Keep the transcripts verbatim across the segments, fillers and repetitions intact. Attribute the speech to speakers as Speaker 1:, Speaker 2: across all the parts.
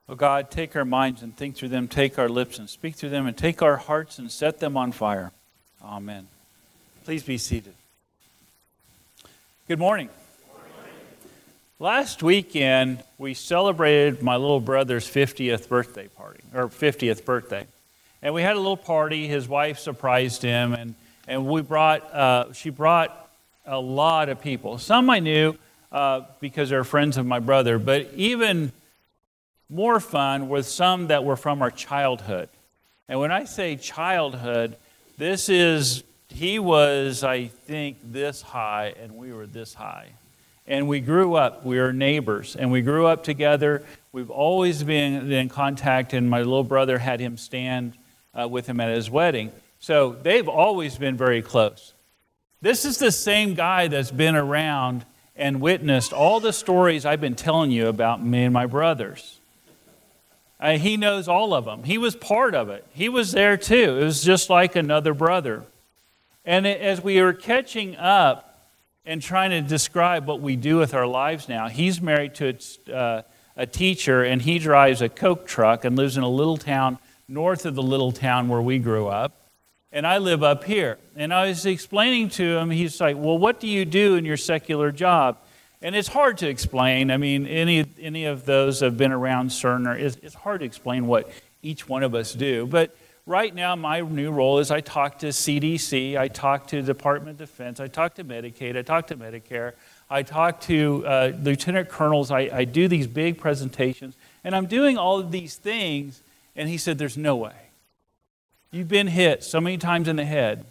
Speaker 1: Oh God, take our minds and think through them, take our lips and speak through them, and take our hearts and set them on fire. Amen. Please be seated. Good morning. Good morning. Last weekend, we celebrated my little brother's fiftieth birthday party, or fiftieth birthday. And we had a little party. His wife surprised him, and, and we brought, uh, she brought a lot of people. Some I knew uh, because they're friends of my brother, but even more fun with some that were from our childhood. And when I say childhood, this is, he was, I think, this high, and we were this high. And we grew up, we were neighbors, and we grew up together. We've always been in contact, and my little brother had him stand uh, with him at his wedding. So they've always been very close. This is the same guy that's been around and witnessed all the stories I've been telling you about me and my brothers. Uh, he knows all of them. He was part of it. He was there too. It was just like another brother. And it, as we were catching up and trying to describe what we do with our lives now, he's married to a, uh, a teacher, and he drives a Coke truck and lives in a little town north of the little town where we grew up. And I live up here. And I was explaining to him, he's like, well, what do you do in your secular job? And it's hard to explain. I mean, any any of those have been around Cerner. It's, it's hard to explain what each one of us do. But right now, my new role is I talk to C D C, I talk to the Department of Defense, I talk to Medicaid, I talk to Medicare, I talk to uh, lieutenant colonels. I, I do these big presentations, and I'm doing all of these things. And he said, "There's no way. You've been hit so many times in the head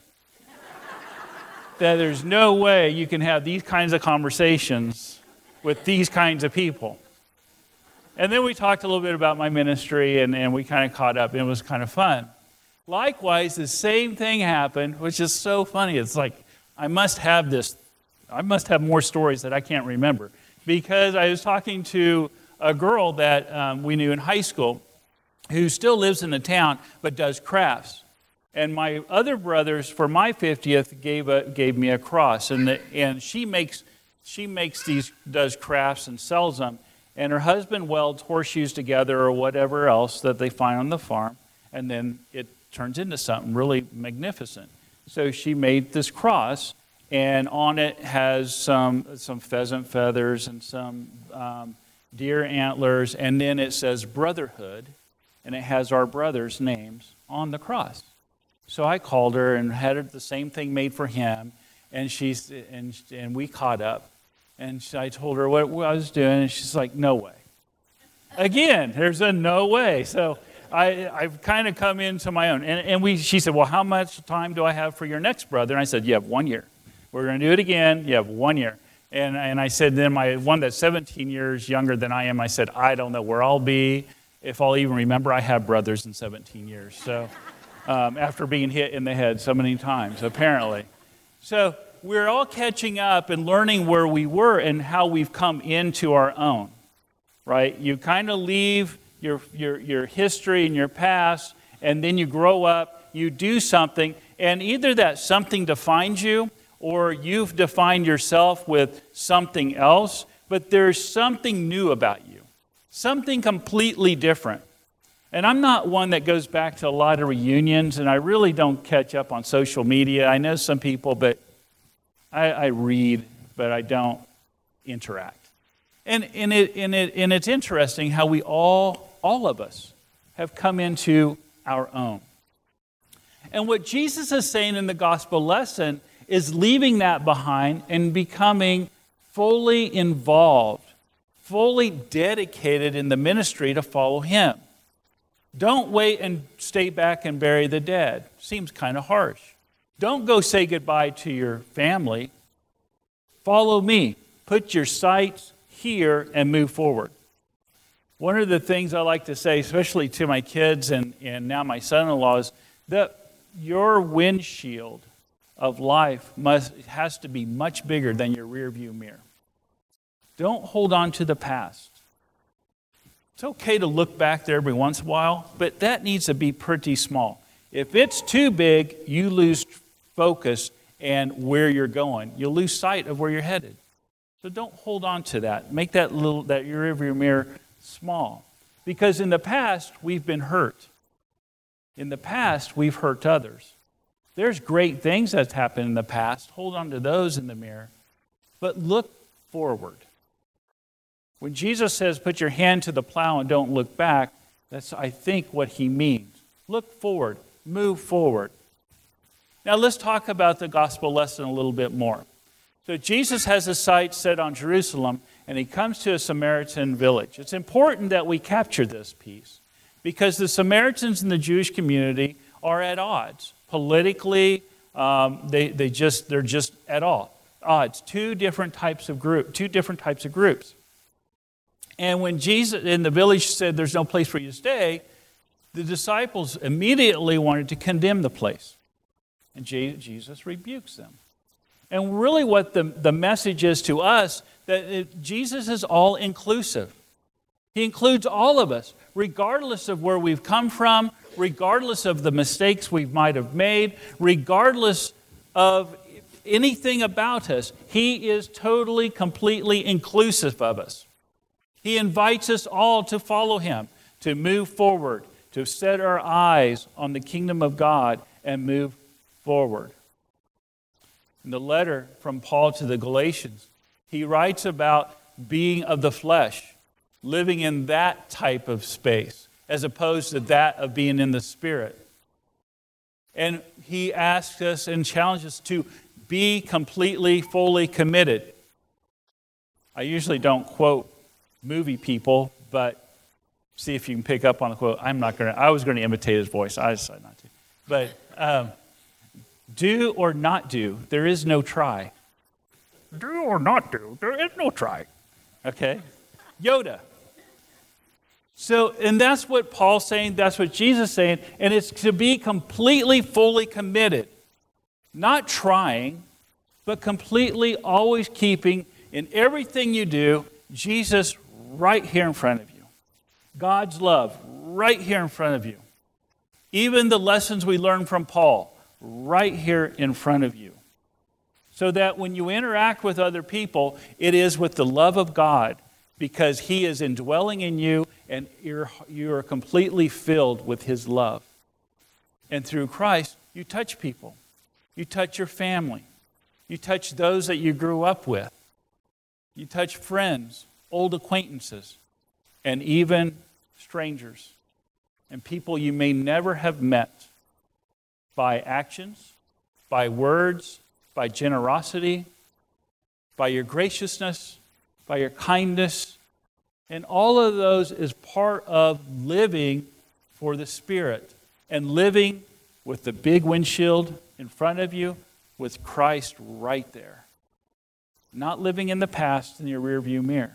Speaker 1: that there's no way you can have these kinds of conversations with these kinds of people." And then we talked a little bit about my ministry, and, and we kind of caught up, and it was kind of fun. Likewise, the same thing happened, which is so funny. It's like, I must have this, I must have more stories that I can't remember. Because I was talking to a girl that um, we knew in high school who still lives in the town but does crafts. And my other brothers, for my fiftieth, gave a, gave me a cross, and the, and she makes she makes these does crafts and sells them. And her husband welds horseshoes together or whatever else that they find on the farm, and then it turns into something really magnificent. So she made this cross, and on it has some some pheasant feathers and some um, deer antlers, and then it says Brotherhood, and it has our brothers' names on the cross. So I called her and had the same thing made for him, and she's and and we caught up, and she, I told her what, what I was doing, and she's like, "No way." Again, there's a no way. So I I've kind of come into my own, and and we she said, "Well, how much time do I have for your next brother?" And I said, "You have one year. We're going to do it again. You have one year." And and I said, then my one that's seventeen years younger than I am, I said, "I don't know where I'll be, if I'll even remember I have brothers in seventeen years." So. Um, after being hit in the head so many times, apparently. So we're all catching up and learning where we were and how we've come into our own, right? You kind of leave your, your, your history and your past, and then you grow up, you do something, and either that something defines you, or you've defined yourself with something else, but there's something new about you, something completely different. And I'm not one that goes back to a lot of reunions, and I really don't catch up on social media. I know some people, but I, I read, but I don't interact. And, and, it, and, it, and it's interesting how we all, all of us, have come into our own. And what Jesus is saying in the gospel lesson is leaving that behind and becoming fully involved, fully dedicated in the ministry to follow him. Don't wait and stay back and bury the dead. Seems kind of harsh. Don't go say goodbye to your family. Follow me. Put your sights here and move forward. One of the things I like to say, especially to my kids and, and now my son-in-law, is that your windshield of life must has to be much bigger than your rearview mirror. Don't hold on to the past. It's okay to look back there every once in a while, but that needs to be pretty small. If it's too big, you lose focus and where you're going. You'll lose sight of where you're headed. So don't hold on to that. Make that little that rearview mirror small. Because in the past, we've been hurt. In the past, we've hurt others. There's great things that's happened in the past. Hold on to those in the mirror. But look forward. When Jesus says, put your hand to the plow and don't look back, that's, I think, what he means. Look forward. Move forward. Now let's talk about the gospel lesson a little bit more. So Jesus has his sights set on Jerusalem, and he comes to a Samaritan village. It's important that we capture this piece, because the Samaritans in the Jewish community are at odds. Politically, um, they, they just, they're just at all odds. Two different types of group, two different types of groups. And when Jesus in the village said, there's no place for you to stay, the disciples immediately wanted to condemn the place. And Jesus rebukes them. And really what the, the message is to us, that it, Jesus is all-inclusive. He includes all of us, regardless of where we've come from, regardless of the mistakes we might have made, regardless of anything about us. He is totally, completely inclusive of us. He invites us all to follow him, to move forward, to set our eyes on the kingdom of God and move forward. In the letter from Paul to the Galatians, he writes about being of the flesh, living in that type of space, as opposed to that of being in the Spirit. And he asks us and challenges us to be completely, fully committed. I usually don't quote movie people, but see if you can pick up on the quote. I'm not going to, I was going to imitate his voice. I decided not to. But um, do or not do, there is no try. Do or not do, there is no try. Okay? Yoda. So, and that's what Paul's saying, that's what Jesus is saying, and it's to be completely, fully committed. Not trying, but completely always keeping in everything you do, Jesus right here in front of you. God's love right here in front of you. Even the lessons we learn from Paul right here in front of you. So that when you interact with other people, it is with the love of God, because he is indwelling in you and you're, you're completely filled with his love. And through Christ, you touch people. You touch your family. You touch those that you grew up with. You touch friends, old acquaintances, and even strangers, and people you may never have met, by actions, by words, by generosity, by your graciousness, by your kindness. And all of those is part of living for the Spirit and living with the big windshield in front of you with Christ right there. Not living in the past in your rearview mirror.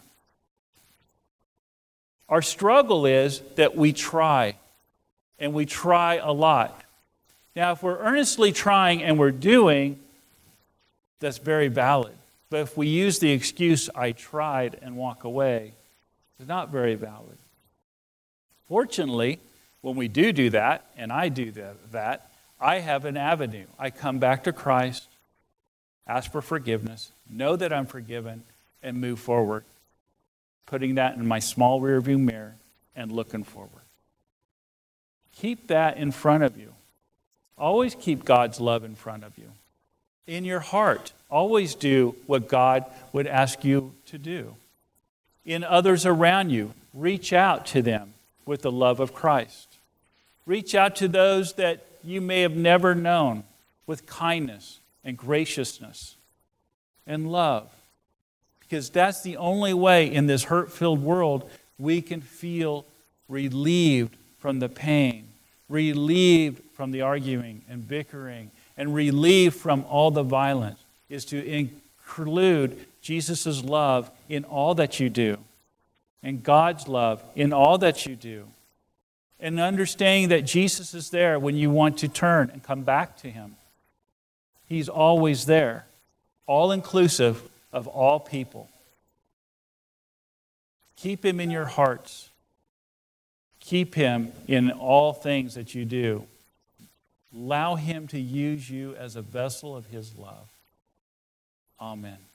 Speaker 1: Our struggle is that we try, and we try a lot. Now, if we're earnestly trying and we're doing, that's very valid. But if we use the excuse, I tried, and walk away, it's not very valid. Fortunately, when we do do that, and I do that, I have an avenue. I come back to Christ, ask for forgiveness, know that I'm forgiven, and move forward. Putting that in my small rearview mirror and looking forward. Keep that in front of you. Always keep God's love in front of you. In your heart, always do what God would ask you to do. In others around you, reach out to them with the love of Christ. Reach out to those that you may have never known with kindness and graciousness and love. Because that's the only way in this hurt-filled world we can feel relieved from the pain, relieved from the arguing and bickering, and relieved from all the violence, is to include Jesus' love in all that you do, and God's love in all that you do, and understanding that Jesus is there when you want to turn and come back to him. He's always there, all-inclusive of all people. Keep him in your hearts. Keep him in all things that you do. Allow him to use you as a vessel of his love. Amen.